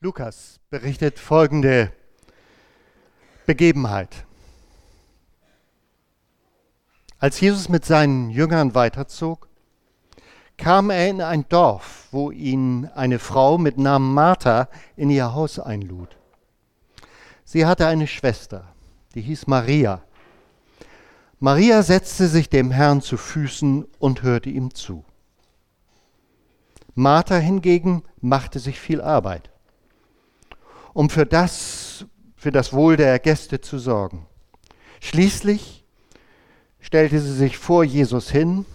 Lukas berichtet folgende Begebenheit. Als Jesus mit seinen Jüngern weiterzog, kam er in ein Dorf, wo ihn eine Frau mit Namen Martha in ihr Haus einlud. Sie hatte eine Schwester, die hieß Maria. Maria setzte sich dem Herrn zu Füßen und hörte ihm zu. Martha hingegen machte sich viel Arbeit, um für das Wohl der Gäste zu sorgen. Schließlich stellte sie sich vor Jesus hin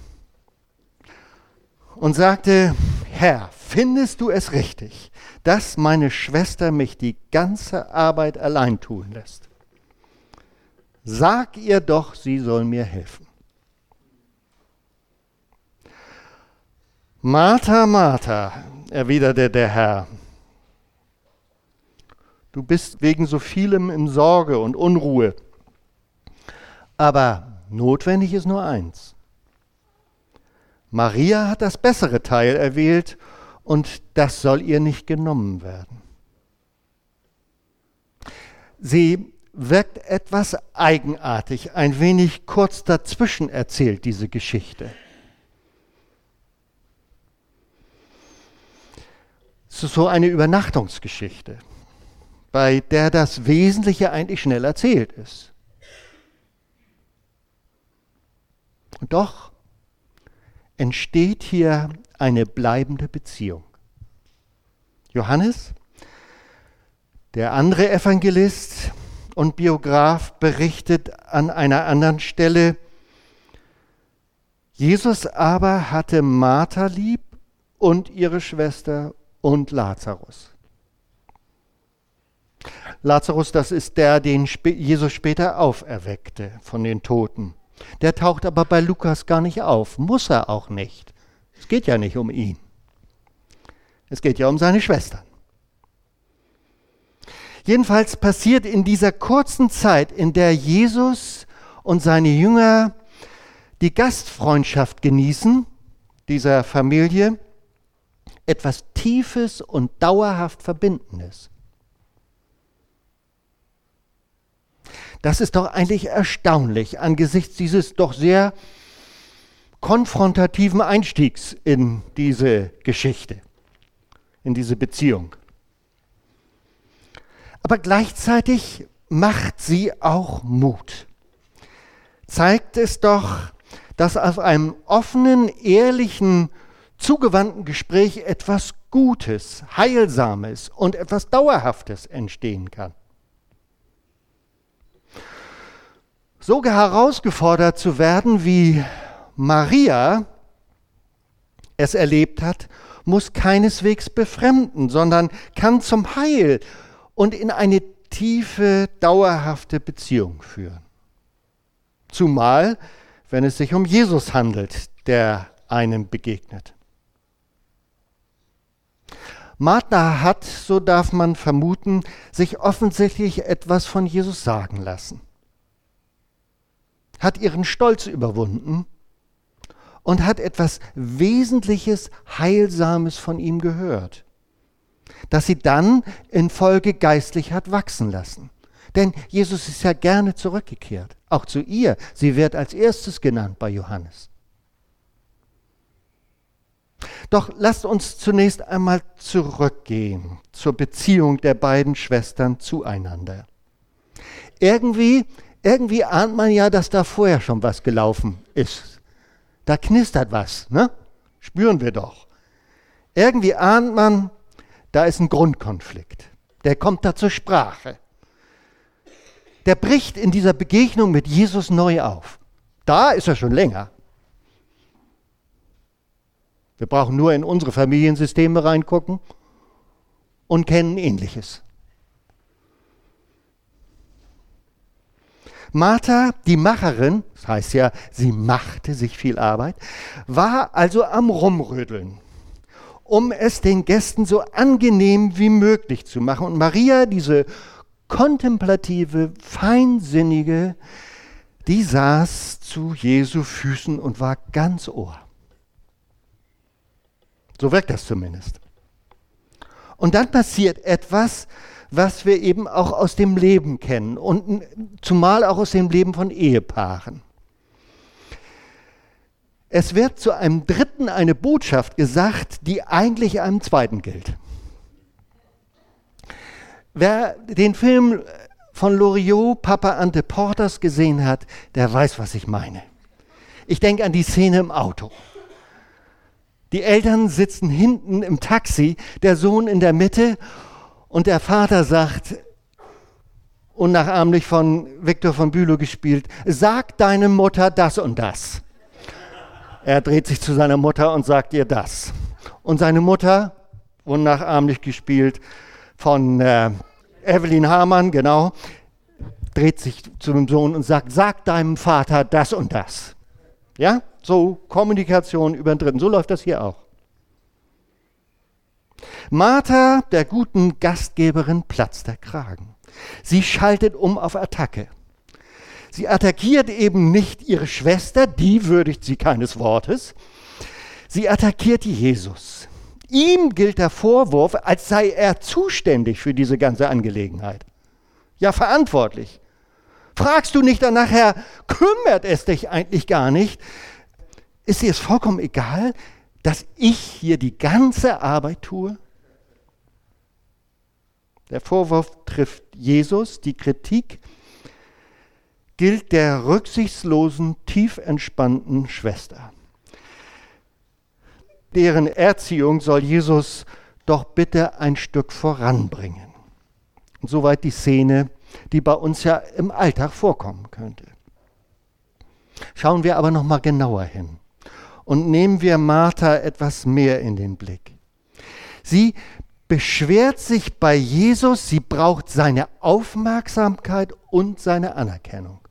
und sagte: Herr, findest du es richtig, dass meine Schwester mich die ganze Arbeit allein tun lässt? Sag ihr doch, sie soll mir helfen. Martha, Martha, erwiderte der Herr, du bist wegen so vielem in Sorge und Unruhe. Aber notwendig ist nur eins. Maria hat das bessere Teil erwählt und das soll ihr nicht genommen werden. Sie wirkt etwas eigenartig, ein wenig kurz dazwischen erzählt, diese Geschichte. Es ist so eine Übernachtungsgeschichte, bei der das Wesentliche eigentlich schnell erzählt ist. Und doch entsteht hier eine bleibende Beziehung. Johannes, der andere Evangelist und Biograf, berichtet an einer anderen Stelle: Jesus aber hatte Martha lieb und ihre Schwester und Lazarus. Lazarus, das ist der, den Jesus später auferweckte von den Toten. Der taucht aber bei Lukas gar nicht auf, muss er auch nicht. Es geht ja nicht um ihn. Es geht ja um seine Schwestern. Jedenfalls passiert in dieser kurzen Zeit, in der Jesus und seine Jünger die Gastfreundschaft genießen, dieser Familie, etwas Tiefes und dauerhaft Verbindendes. Das ist doch eigentlich erstaunlich angesichts dieses doch sehr konfrontativen Einstiegs in diese Geschichte, in diese Beziehung. Aber gleichzeitig macht sie auch Mut. Zeigt es doch, dass auf einem offenen, ehrlichen, zugewandten Gespräch etwas Gutes, Heilsames und etwas Dauerhaftes entstehen kann. So herausgefordert zu werden, wie Maria es erlebt hat, muss keineswegs befremden, sondern kann zum Heil und in eine tiefe, dauerhafte Beziehung führen. Zumal, wenn es sich um Jesus handelt, der einem begegnet. Martha hat, so darf man vermuten, sich offensichtlich etwas von Jesus sagen lassen, hat ihren Stolz überwunden und hat etwas Wesentliches, Heilsames von ihm gehört, das sie dann in Folge geistlich hat wachsen lassen. Denn Jesus ist ja gerne zurückgekehrt, auch zu ihr. Sie wird als erstes genannt bei Johannes. Doch lasst uns zunächst einmal zurückgehen zur Beziehung der beiden Schwestern zueinander. Irgendwie ahnt man ja, dass da vorher schon was gelaufen ist. Da knistert was, ne? Spüren wir doch. Irgendwie ahnt man, da ist ein Grundkonflikt. Der kommt da zur Sprache. Der bricht in dieser Begegnung mit Jesus neu auf. Da ist er schon länger. Wir brauchen nur in unsere Familiensysteme reingucken und kennen Ähnliches. Martha, die Macherin, das heißt ja, sie machte sich viel Arbeit, war also am Rumrödeln, um es den Gästen so angenehm wie möglich zu machen. Und Maria, diese kontemplative, feinsinnige, die saß zu Jesu Füßen und war ganz Ohr. So wirkt das zumindest. Und dann passiert etwas, was wir eben auch aus dem Leben kennen und zumal auch aus dem Leben von Ehepaaren. Es wird zu einem Dritten eine Botschaft gesagt, die eigentlich einem Zweiten gilt. Wer den Film von Loriot, Papa Ante Porters, gesehen hat, der weiß, was ich meine. Ich denke an die Szene im Auto. Die Eltern sitzen hinten im Taxi, der Sohn in der Mitte und der Vater sagt, unnachahmlich von Victor von Bülow gespielt, sag deine Mutter das und das. Er dreht sich zu seiner Mutter und sagt ihr das. Und seine Mutter, unnachahmlich gespielt von Evelyn Hamann, genau, dreht sich zu dem Sohn und sagt, sag deinem Vater das und das. Ja, so Kommunikation über den Dritten. So läuft das hier auch. Martha, der guten Gastgeberin, platzt der Kragen. Sie schaltet um auf Attacke. Sie attackiert eben nicht ihre Schwester, die würdigt sie keines Wortes. Sie attackiert Jesus. Ihm gilt der Vorwurf, als sei er zuständig für diese ganze Angelegenheit. Ja, verantwortlich. Fragst du nicht danach, Herr, kümmert es dich eigentlich gar nicht? Ist dir es vollkommen egal, dass ich hier die ganze Arbeit tue? Der Vorwurf trifft Jesus, die Kritik gilt der rücksichtslosen, tief entspannten Schwester. Deren Erziehung soll Jesus doch bitte ein Stück voranbringen. Und soweit die Szene, die bei uns ja im Alltag vorkommen könnte. Schauen wir aber noch mal genauer hin und nehmen wir Martha etwas mehr in den Blick. Sie beschwert sich bei Jesus, sie braucht seine Aufmerksamkeit und seine Anerkennung.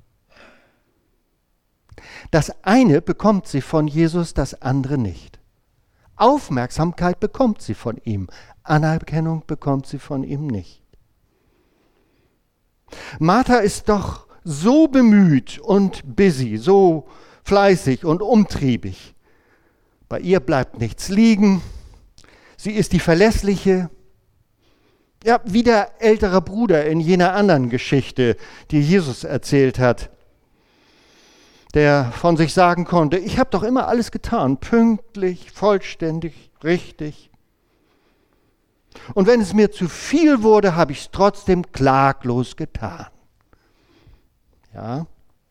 Das eine bekommt sie von Jesus, das andere nicht. Aufmerksamkeit bekommt sie von ihm, Anerkennung bekommt sie von ihm nicht. Martha ist doch so bemüht und busy, so fleißig und umtriebig. Bei ihr bleibt nichts liegen. Sie ist die Verlässliche. Ja, wie der ältere Bruder in jener anderen Geschichte, die Jesus erzählt hat, der von sich sagen konnte, ich habe doch immer alles getan, pünktlich, vollständig, richtig. Und wenn es mir zu viel wurde, habe ich es trotzdem klaglos getan. Ja.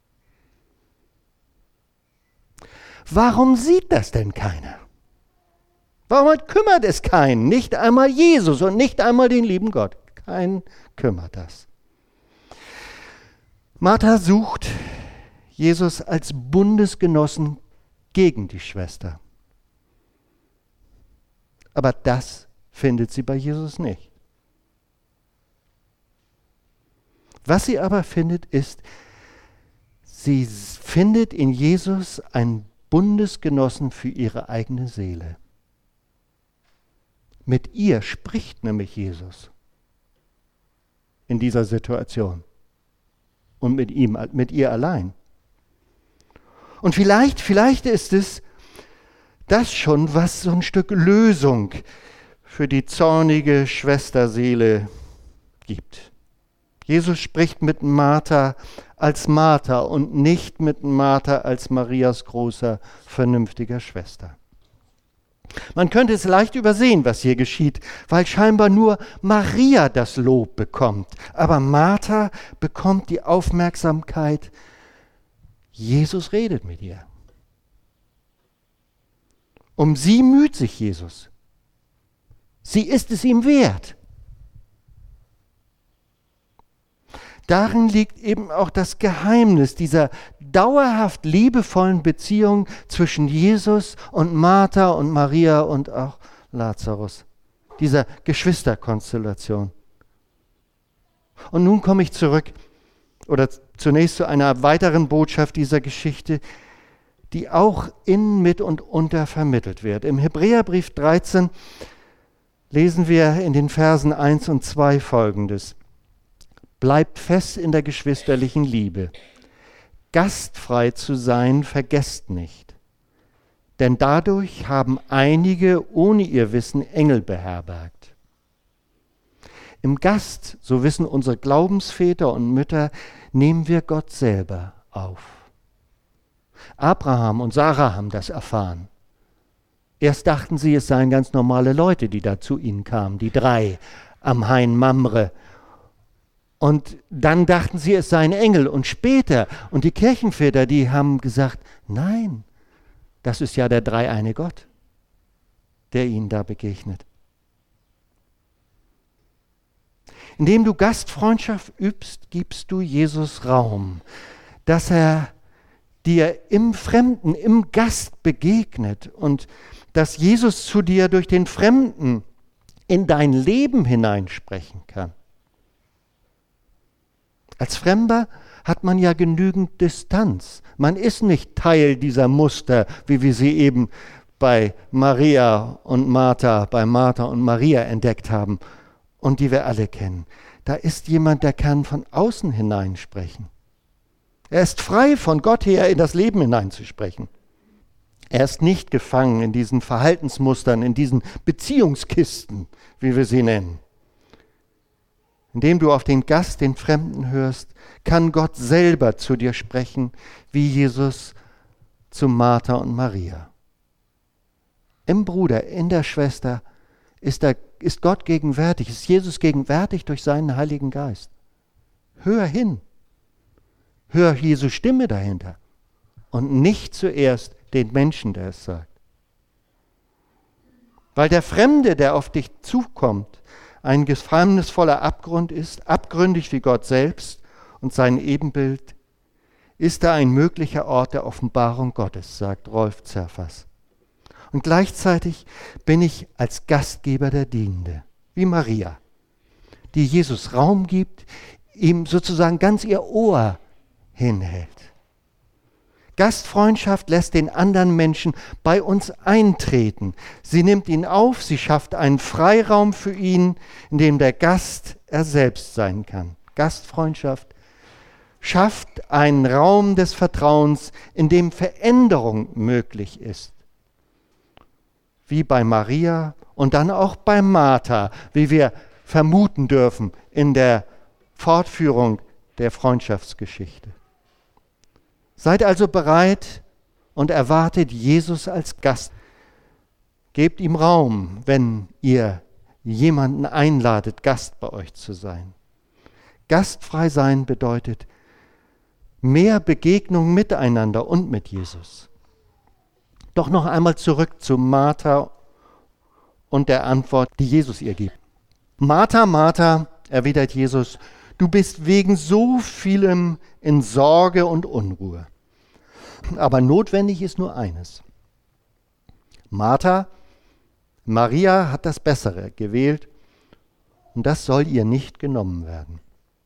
Warum sieht das denn keiner? Warum kümmert es keinen? Nicht einmal Jesus und nicht einmal den lieben Gott. Keinen kümmert das. Martha sucht Jesus als Bundesgenossen gegen die Schwester. Aber das findet sie bei Jesus nicht. Was sie aber findet, ist, sie findet in Jesus einen Bundesgenossen für ihre eigene Seele. Mit ihr spricht nämlich Jesus in dieser Situation und mit ihr allein. Und vielleicht ist es das schon, was so ein Stück Lösung für die zornige Schwesterseele gibt. Jesus spricht mit Martha als Martha und nicht mit Martha als Marias großer, vernünftiger Schwester. Man könnte es leicht übersehen, was hier geschieht, weil scheinbar nur Maria das Lob bekommt. Aber Martha bekommt die Aufmerksamkeit, Jesus redet mit ihr. Um sie müht sich Jesus. Sie ist es ihm wert. Darin liegt eben auch das Geheimnis dieser dauerhaft liebevollen Beziehung zwischen Jesus und Martha und Maria und auch Lazarus. Dieser Geschwisterkonstellation. Und nun komme ich zurück, oder zunächst zu einer weiteren Botschaft dieser Geschichte, die auch in, mit und unter vermittelt wird. Im Hebräerbrief 13 lesen wir in den Versen 1 und 2 Folgendes. Bleibt fest in der geschwisterlichen Liebe. Gastfrei zu sein, vergesst nicht. Denn dadurch haben einige ohne ihr Wissen Engel beherbergt. Im Gast, so wissen unsere Glaubensväter und Mütter, nehmen wir Gott selber auf. Abraham und Sarah haben das erfahren. Erst dachten sie, es seien ganz normale Leute, die da zu ihnen kamen, die 3 am Hain Mamre. Und dann dachten sie, es seien Engel. Und später, und die Kirchenväter, die haben gesagt, nein, das ist ja der dreieine Gott, der ihnen da begegnet. Indem du Gastfreundschaft übst, gibst du Jesus Raum, dass er dir im Fremden, im Gast begegnet und dass Jesus zu dir durch den Fremden in dein Leben hineinsprechen kann. Als Fremder hat man ja genügend Distanz. Man ist nicht Teil dieser Muster, wie wir sie eben bei Maria und Martha, bei Martha und Maria entdeckt haben und die wir alle kennen. Da ist jemand, der kann von außen hineinsprechen. Er ist frei, von Gott her in das Leben hineinzusprechen. Er ist nicht gefangen in diesen Verhaltensmustern, in diesen Beziehungskisten, wie wir sie nennen. Indem du auf den Gast, den Fremden hörst, kann Gott selber zu dir sprechen, wie Jesus zu Martha und Maria. Im Bruder, in der Schwester ist Gott gegenwärtig, ist Jesus gegenwärtig durch seinen Heiligen Geist. Hör hin, hör Jesu Stimme dahinter und nicht zuerst den Menschen, der es sagt. Weil der Fremde, der auf dich zukommt, ein geheimnisvoller Abgrund ist, abgründig wie Gott selbst und sein Ebenbild, ist er ein möglicher Ort der Offenbarung Gottes, sagt Rolf Zerfas. Und gleichzeitig bin ich als Gastgeber der Dienende, wie Maria, die Jesus Raum gibt, ihm sozusagen ganz ihr Ohr hinhält. Gastfreundschaft lässt den anderen Menschen bei uns eintreten. Sie nimmt ihn auf, sie schafft einen Freiraum für ihn, in dem der Gast er selbst sein kann. Gastfreundschaft schafft einen Raum des Vertrauens, in dem Veränderung möglich ist. Wie bei Maria und dann auch bei Martha, wie wir vermuten dürfen in der Fortführung der Freundschaftsgeschichte. Seid also bereit und erwartet Jesus als Gast. Gebt ihm Raum, wenn ihr jemanden einladet, Gast bei euch zu sein. Gastfrei sein bedeutet mehr Begegnung miteinander und mit Jesus. Doch noch einmal zurück zu Martha und der Antwort, die Jesus ihr gibt. Martha, Martha, erwidert Jesus, du bist wegen so vielem in Sorge und Unruhe. Aber notwendig ist nur eines. Maria hat das Bessere gewählt und das soll ihr nicht genommen werden.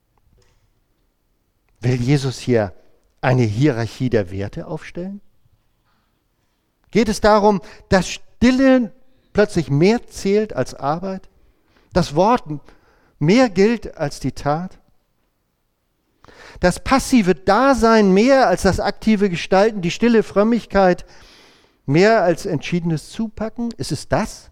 Will Jesus hier eine Hierarchie der Werte aufstellen? Geht es darum, dass Stille plötzlich mehr zählt als Arbeit? Das Wort mehr gilt als die Tat? Das passive Dasein mehr als das aktive Gestalten, die stille Frömmigkeit mehr als entschiedenes Zupacken? Ist es das?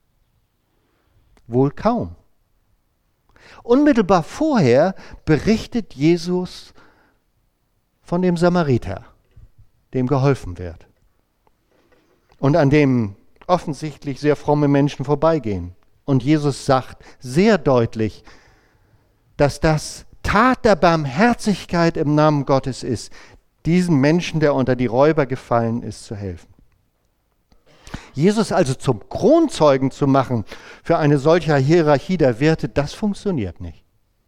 Wohl kaum. Unmittelbar vorher berichtet Jesus von dem Samariter, dem geholfen wird und an dem offensichtlich sehr fromme Menschen vorbeigehen. Und Jesus sagt sehr deutlich, dass das Tat der Barmherzigkeit im Namen Gottes ist, diesem Menschen, der unter die Räuber gefallen ist, zu helfen. Jesus also zum Kronzeugen zu machen für eine solche Hierarchie der Werte, das funktioniert nicht.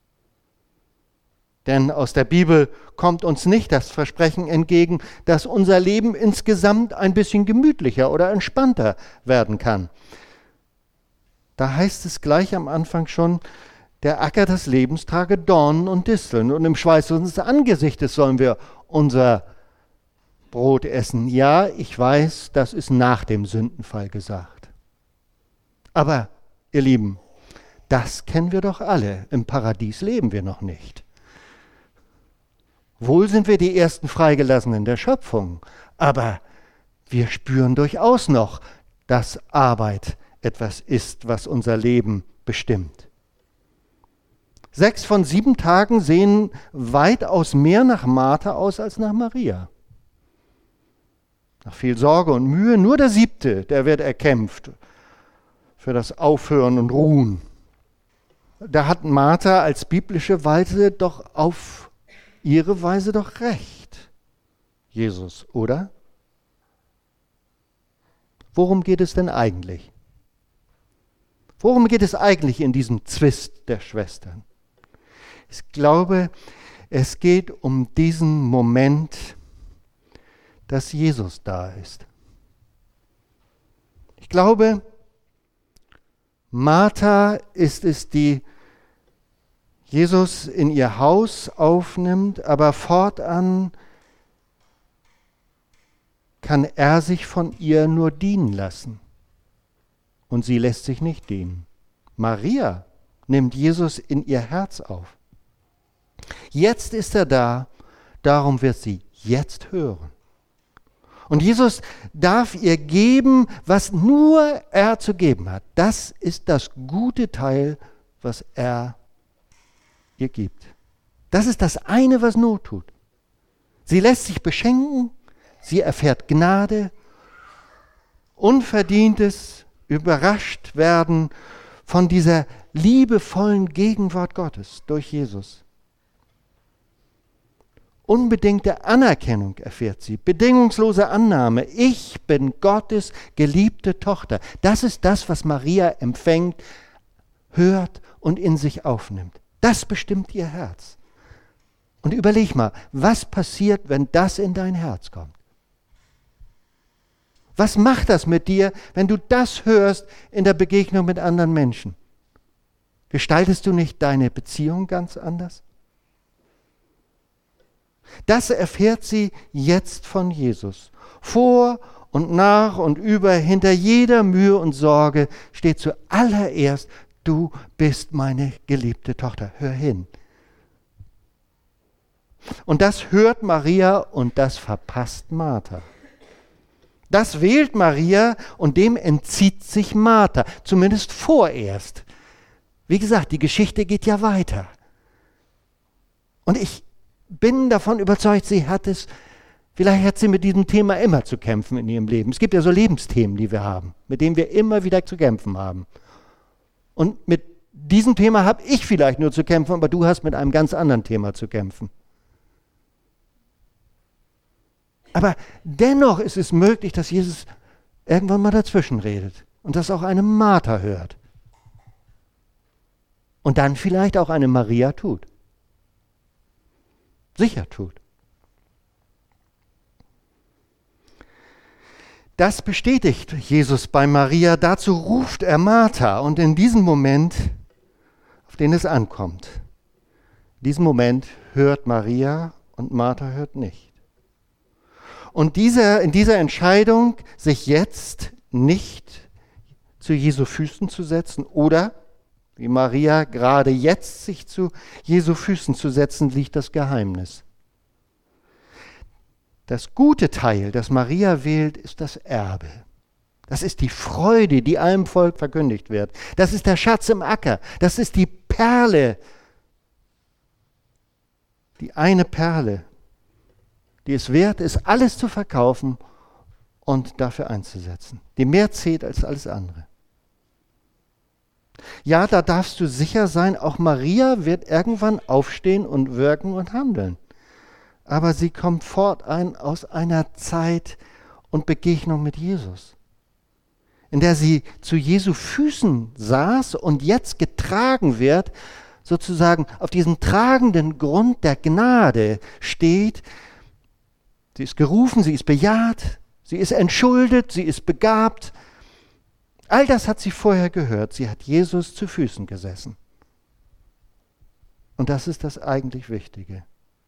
Denn aus der Bibel kommt uns nicht das Versprechen entgegen, dass unser Leben insgesamt ein bisschen gemütlicher oder entspannter werden kann. Da heißt es gleich am Anfang schon, der Acker des Lebens trage Dornen und Disteln und im Schweiß unseres Angesichtes sollen wir unser Brot essen. Ja, ich weiß, das ist nach dem Sündenfall gesagt. Aber, ihr Lieben, das kennen wir doch alle. Im Paradies leben wir noch nicht. Wohl sind wir die ersten Freigelassenen der Schöpfung, aber wir spüren durchaus noch, dass Arbeit etwas ist, was unser Leben bestimmt. 6 von 7 Tagen sehen weitaus mehr nach Martha aus als nach Maria. Nach viel Sorge und Mühe, nur der 7., der wird erkämpft für das Aufhören und Ruhen. Da hat Martha als biblische Weise doch auf ihre Weise doch recht. Jesus, oder? Worum geht es denn eigentlich? Worum geht es eigentlich in diesem Zwist der Schwestern? Ich glaube, es geht um diesen Moment, dass Jesus da ist. Ich glaube, Martha ist es, die Jesus in ihr Haus aufnimmt, aber fortan kann er sich von ihr nur dienen lassen. Und sie lässt sich nicht dienen. Maria nimmt Jesus in ihr Herz auf. Jetzt ist er da, darum wird sie jetzt hören. Und Jesus darf ihr geben, was nur er zu geben hat. Das ist das gute Teil, was er ihr gibt. Das ist das eine, was Not tut. Sie lässt sich beschenken, sie erfährt Gnade, Unverdientes, überrascht werden von dieser liebevollen Gegenwart Gottes durch Jesus. Unbedingte Anerkennung erfährt sie, bedingungslose Annahme. Ich bin Gottes geliebte Tochter. Das ist das, was Maria empfängt, hört und in sich aufnimmt. Das bestimmt ihr Herz. Und überleg mal, was passiert, wenn das in dein Herz kommt? Was macht das mit dir, wenn du das hörst in der Begegnung mit anderen Menschen? Gestaltest du nicht deine Beziehung ganz anders? Das erfährt sie jetzt von Jesus. Vor und nach und über, hinter jeder Mühe und Sorge steht zuallererst, du bist meine geliebte Tochter. Hör hin. Und das hört Maria und das verpasst Martha. Das wählt Maria und dem entzieht sich Martha, zumindest vorerst. Wie gesagt, die Geschichte geht ja weiter. Und ich bin davon überzeugt, vielleicht hat sie mit diesem Thema immer zu kämpfen in ihrem Leben. Es gibt ja so Lebensthemen, die wir haben, mit denen wir immer wieder zu kämpfen haben. Und mit diesem Thema habe ich vielleicht nur zu kämpfen, aber du hast mit einem ganz anderen Thema zu kämpfen. Aber dennoch ist es möglich, dass Jesus irgendwann mal dazwischen redet und dass auch eine Martha hört. Und dann vielleicht auch eine Maria tut. Sicher tut. Das bestätigt Jesus bei Maria. Dazu ruft er Martha. Und in diesem Moment, auf den es ankommt, in diesem Moment hört Maria und Martha hört nicht. Und in dieser Entscheidung, sich jetzt nicht zu Jesu Füßen zu setzen oder, wie Maria gerade jetzt sich zu Jesu Füßen zu setzen, liegt das Geheimnis. Das gute Teil, das Maria wählt, ist das Erbe. Das ist die Freude, die allem Volk verkündigt wird. Das ist der Schatz im Acker. Das ist die Perle. Die eine Perle, die es wert ist, alles zu verkaufen und dafür einzusetzen. Die mehr zählt als alles andere. Ja, da darfst du sicher sein, auch Maria wird irgendwann aufstehen und wirken und handeln. Aber sie kommt fortan aus einer Zeit und Begegnung mit Jesus, in der sie zu Jesu Füßen saß und jetzt getragen wird, sozusagen auf diesem tragenden Grund der Gnade steht. Sie ist gerufen, sie ist bejaht, sie ist entschuldet, sie ist begabt. All das hat sie vorher gehört. Sie hat Jesus zu Füßen gesessen. Und das ist das eigentlich Wichtige.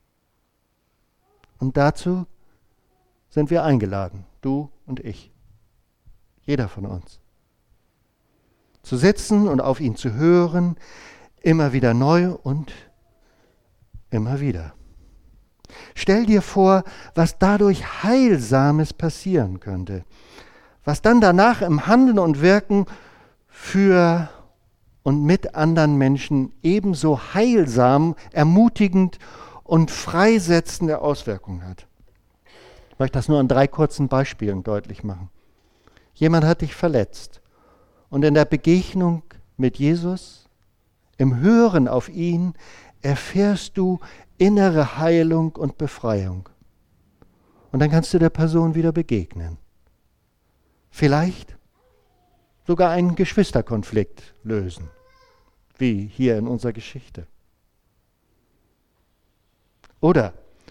Und dazu sind wir eingeladen, du und ich, jeder von uns. Zu sitzen und auf ihn zu hören, immer wieder neu und immer wieder. Stell dir vor, was dadurch Heilsames passieren könnte. Was dann danach im Handeln und Wirken für und mit anderen Menschen ebenso heilsam, ermutigend und freisetzende Auswirkungen hat. Ich möchte das nur an 3 kurzen Beispielen deutlich machen. Jemand hat dich verletzt und in der Begegnung mit Jesus, im Hören auf ihn, erfährst du innere Heilung und Befreiung. Und dann kannst du der Person wieder begegnen. Vielleicht sogar einen Geschwisterkonflikt lösen, wie hier in unserer Geschichte. Oder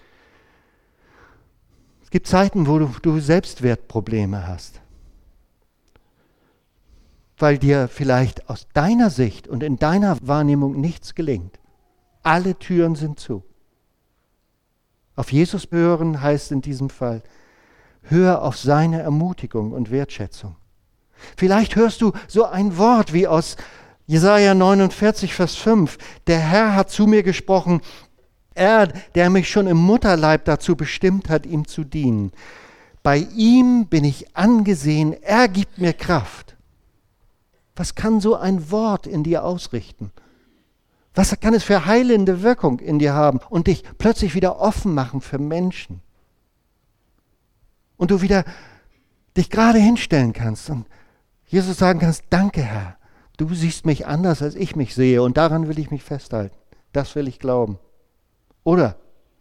es gibt Zeiten, wo du Selbstwertprobleme hast, weil dir vielleicht aus deiner Sicht und in deiner Wahrnehmung nichts gelingt. Alle Türen sind zu. Auf Jesus hören heißt in diesem Fall, hör auf seine Ermutigung und Wertschätzung. Vielleicht hörst du so ein Wort wie aus Jesaja 49, Vers 5. Der Herr hat zu mir gesprochen, er, der mich schon im Mutterleib dazu bestimmt hat, ihm zu dienen. Bei ihm bin ich angesehen, er gibt mir Kraft. Was kann so ein Wort in dir ausrichten? Was kann es für heilende Wirkung in dir haben und dich plötzlich wieder offen machen für Menschen? Und du wieder dich gerade hinstellen kannst und Jesus sagen kannst, danke Herr, du siehst mich anders, als ich mich sehe und daran will ich mich festhalten. Das will ich glauben. Oder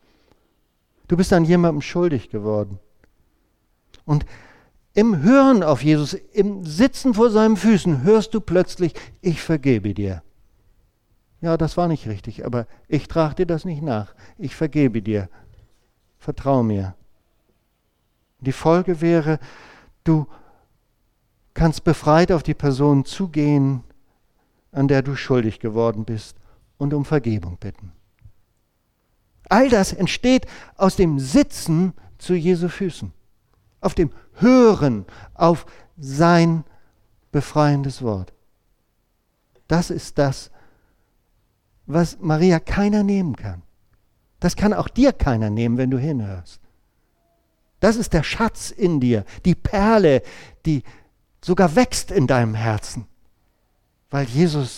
du bist an jemandem schuldig geworden und im Hören auf Jesus, im Sitzen vor seinen Füßen hörst du plötzlich, ich vergebe dir. Ja, das war nicht richtig, aber ich trage dir das nicht nach. Ich vergebe dir. Vertrau mir. Die Folge wäre, du kannst befreit auf die Person zugehen, an der du schuldig geworden bist und um Vergebung bitten. All das entsteht aus dem Sitzen zu Jesu Füßen, auf dem Hören auf sein befreiendes Wort. Das ist das, was Maria keiner nehmen kann. Das kann auch dir keiner nehmen, wenn du hinhörst. Das ist der Schatz in dir, die Perle, die sogar wächst in deinem Herzen, weil Jesus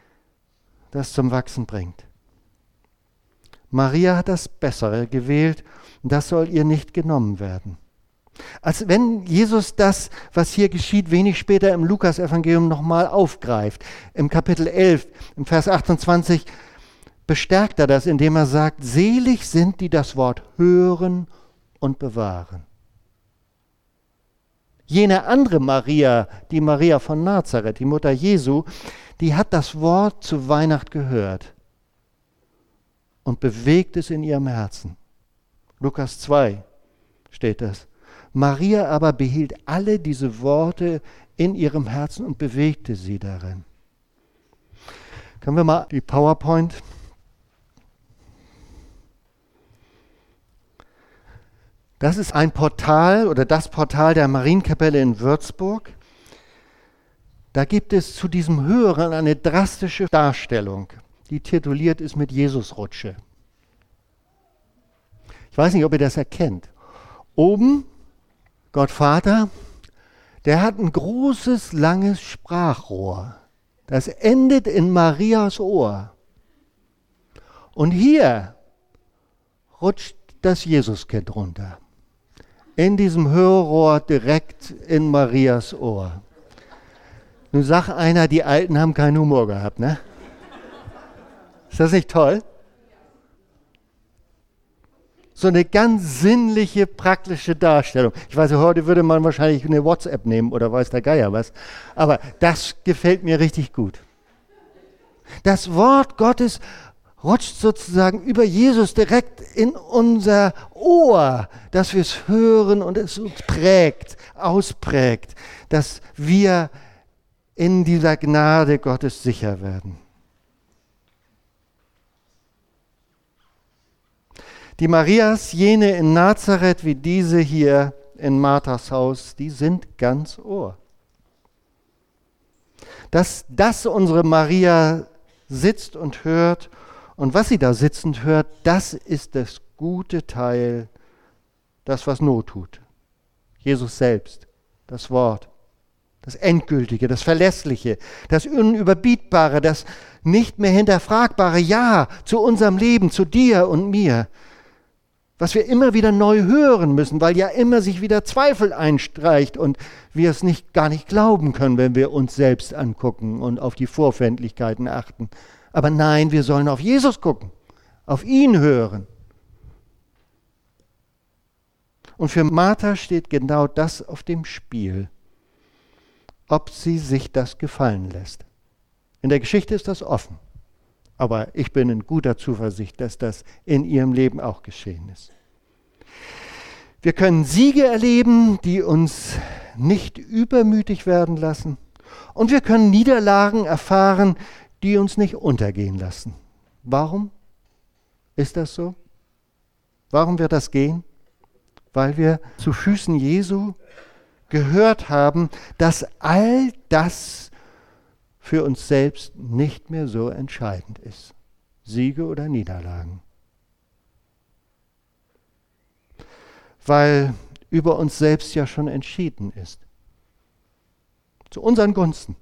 das zum Wachsen bringt. Maria hat das Bessere gewählt und das soll ihr nicht genommen werden. Als wenn Jesus das, was hier geschieht, wenig später im Lukas-Evangelium nochmal aufgreift. Im Kapitel 11, im Vers 28, bestärkt er das, indem er sagt, selig sind, die das Wort hören und bewahren. Jene andere Maria, die Maria von Nazareth, die Mutter Jesu, die hat das Wort zu Weihnacht gehört und bewegt es in ihrem Herzen. Lukas 2 steht das. Maria aber behielt alle diese Worte in ihrem Herzen und bewegte sie darin. Können wir mal die PowerPoint? Das ist ein Portal oder das Portal der Marienkapelle in Würzburg. Da gibt es zu diesem Hören eine drastische Darstellung, die tituliert ist mit Jesusrutsche. Ich weiß nicht, ob ihr das erkennt. Oben Gott Vater, der hat ein großes, langes Sprachrohr. Das endet in Marias Ohr. Und hier rutscht das Jesuskind runter. In diesem Hörrohr direkt in Marias Ohr. Nun sagt einer, die Alten haben keinen Humor gehabt, ne? Ist das nicht toll? So eine ganz sinnliche, praktische Darstellung. Ich weiß, heute würde man wahrscheinlich eine WhatsApp nehmen oder weiß der Geier was. Aber das gefällt mir richtig gut. Das Wort Gottes rutscht sozusagen über Jesus direkt in unser Ohr, dass wir es hören und es uns prägt, ausprägt, dass wir in dieser Gnade Gottes sicher werden. Die Marias, jene in Nazareth wie diese hier in Marthas Haus, die sind ganz Ohr. Dass unsere Maria sitzt und hört und was sie da sitzend hört, das ist das gute Teil, das was Not tut. Jesus selbst, das Wort. Das Endgültige, das Verlässliche, das Unüberbietbare, das nicht mehr hinterfragbare Ja zu unserem Leben, zu dir und mir. Was wir immer wieder neu hören müssen, weil ja immer sich wieder Zweifel einstreicht und wir es gar nicht glauben können, wenn wir uns selbst angucken und auf die Vorfändlichkeiten achten. Aber nein, wir sollen auf Jesus gucken, auf ihn hören. Und für Martha steht genau das auf dem Spiel, ob sie sich das gefallen lässt. In der Geschichte ist das offen, aber ich bin in guter Zuversicht, dass das in ihrem Leben auch geschehen ist. Wir können Siege erleben, die uns nicht übermütig werden lassen, und wir können Niederlagen erfahren, die uns nicht untergehen lassen. Warum ist das so? Warum wird das gehen? Weil wir zu Füßen Jesu gehört haben, dass all das für uns selbst nicht mehr so entscheidend ist. Siege oder Niederlagen. Weil über uns selbst ja schon entschieden ist. Zu unseren Gunsten.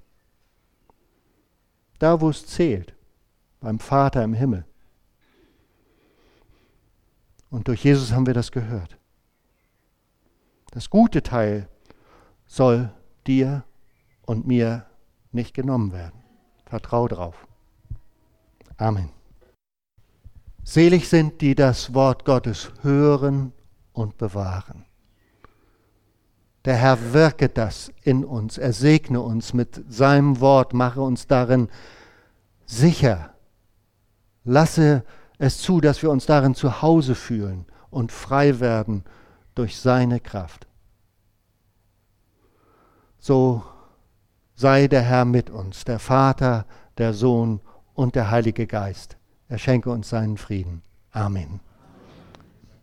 Da, wo es zählt. Beim Vater im Himmel. Und durch Jesus haben wir das gehört. Das gute Teil soll dir und mir nicht genommen werden. Vertrau drauf. Amen. Selig sind, die das Wort Gottes hören und bewahren. Der Herr wirke das in uns, er segne uns mit seinem Wort, mache uns darin sicher. Lasse es zu, dass wir uns darin zu Hause fühlen und frei werden durch seine Kraft. So sei der Herr mit uns, der Vater, der Sohn und der Heilige Geist. Er schenke uns seinen Frieden. Amen.